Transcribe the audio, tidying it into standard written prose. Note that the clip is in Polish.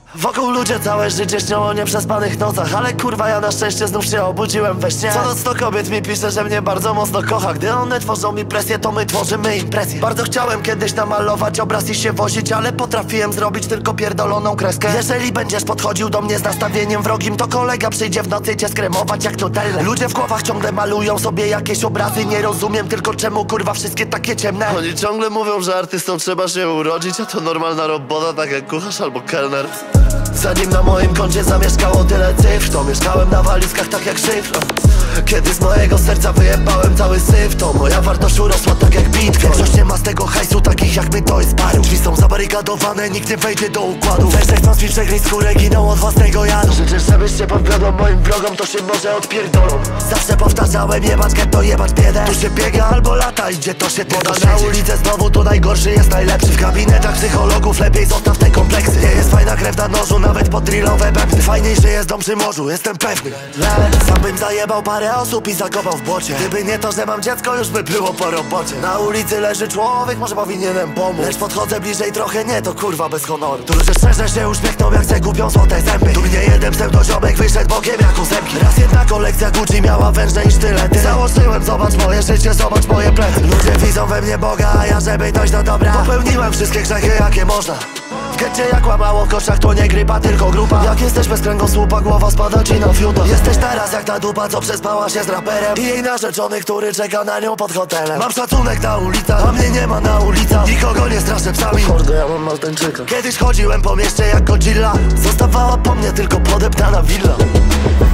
Wokół ludzie całe życie śnią o nieprzespanych nocach, ale kurwa ja na szczęście znów się obudziłem we śnie. Co noc 100 kobiet mi pisze, że mnie bardzo mocno kocha. Gdy one tworzą mi presję, to my tworzymy im presję. Bardzo chciałem kiedyś namalować obraz i się wozić, ale potrafiłem zrobić tylko pierdoloną kreskę. Jeżeli będziesz podchodził do mnie z nastawieniem wrogim, to kolega przyjdzie w nocy cię skremować jak nutellę. Ludzie w głowach ciągle malują sobie jakieś obrazy. Nie rozumiem tylko czemu kurwa wszystkie takie ciemne. Oni ciągle mówią, że artystą trzeba się urodzić, a to normalna robota, tak jak kucharz albo kelner. Zanim na moim koncie zamieszkało tyle cyfr, to mieszkałem na walizkach tak jak szyfr. Kiedy z mojego serca wyjebałem cały syf, to moja wartość urosła tak jak bitcoin. Większość nie ma z tego hajsu, takich jak my to jest paru. Drzwi są zabarykadowane, nikt nie wejdzie do układu. Weź chcąc mi przegryźć skórę, giną od własnego jadu. Życzysz, żebyś się podwiodło moim wrogom, to się może odpierdolą. Zawsze powtarzałem, jebać getto, jebać biedę. Tu się biega albo lata, idzie to się poda. Na ulicę znowu to najgorszy jest najlepszy. W gabinetach psychologów lepiej zostaw te kompleksy. Nie jest fajna krew na nożu, nawet pod drillowe bębny. Fajniejszy jest dom przy morzu, jestem pewny. Sam bym zajebał parę osób i zakopał w błocie. Gdyby nie to, że mam dziecko, już by było po robocie. Na ulicy leży człowiek, może powinienem pomóc. Lecz podchodzę bliżej trochę, nie to kurwa bez honoru. Tu ludzie szczerze się uśmiechną, jak se kupią złote zęby. Tu mnie jeden pseudoziomek wyszedł bokiem jak ósemki. Raz jedna kolekcja Gucci miała wężne i sztylety. Założyłem, zobacz moje życie, zobacz moje plecy. Ludzie widzą we mnie Boga, a ja żeby dojść do dobra popełniłem wszystkie grzechy jakie można. W getcie jak łamało koszach, to nie grypa, tylko grupa. Jak jesteś bez kręgosłupa, głowa spada ci na fiuta. Jesteś teraz jak ta dupa, co przespała się z raperem i jej narzeczony, który czeka na nią pod hotelem. Mam szacunek na ulicach, a mnie nie ma na ulicach. Nikogo nie straszę psami, mordę, ja mam Maltańczyka. Kiedyś chodziłem po mieście jak Godzilla, zostawała po mnie tylko podeptana willa.